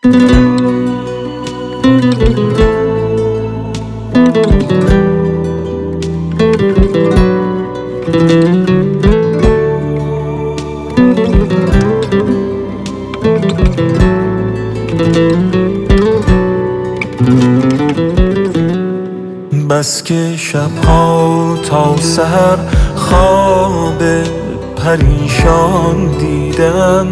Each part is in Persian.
بس که شبها تا سحر خواب پریشان دیدم،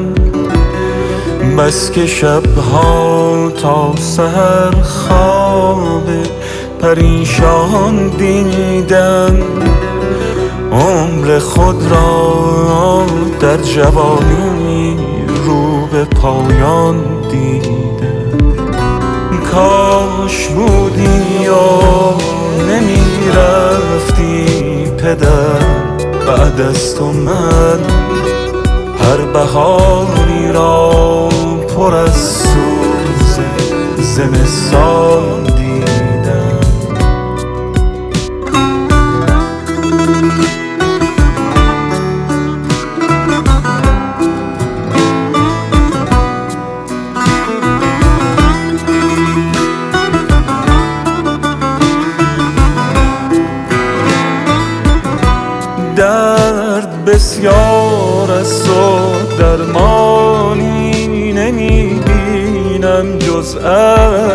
بس که شبها تا سحر خواب پریشان دیدم، عمر خود را در جوانی رو به پایان دیدم. کاش بودی و نمی رفتی پدر بعد از تو، من هر بهاری را پر از سوز زمستان دیدم. درد بسیار است و درمانی نمی بینم جز عشق،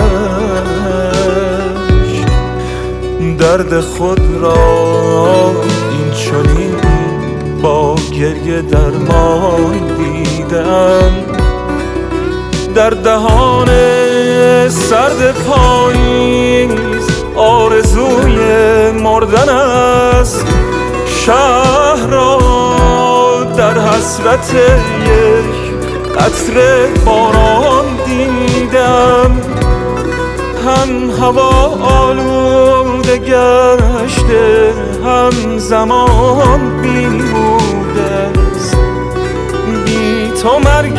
درد خود را این چنین با گریه درمان دیدم. در دهان سرد پاییز آرزوی مردن است، شهر را در حسرت یک قطره باران دیدم. هم هوا آلوده گشته، هم زمان بیهوده است. بی تو مرگ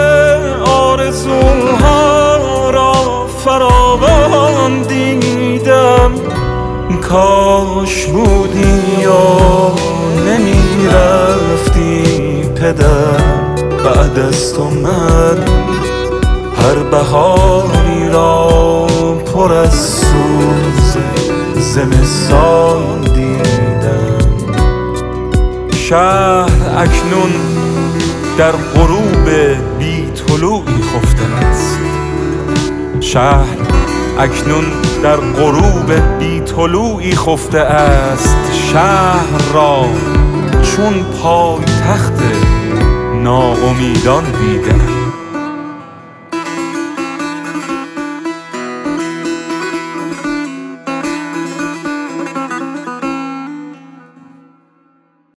آرزوها را فراوان دیدم. کاش بودی و نمی رفتی پدر بعد از تو، من هر بهاری را پر از سوز زمستان دیدم. شهر اکنون در غروب بی طلوعی خفته است، شهر اکنون در غروب بی طلوعی خفته است. شهر را چون پایتخت ناامیدان دیدم.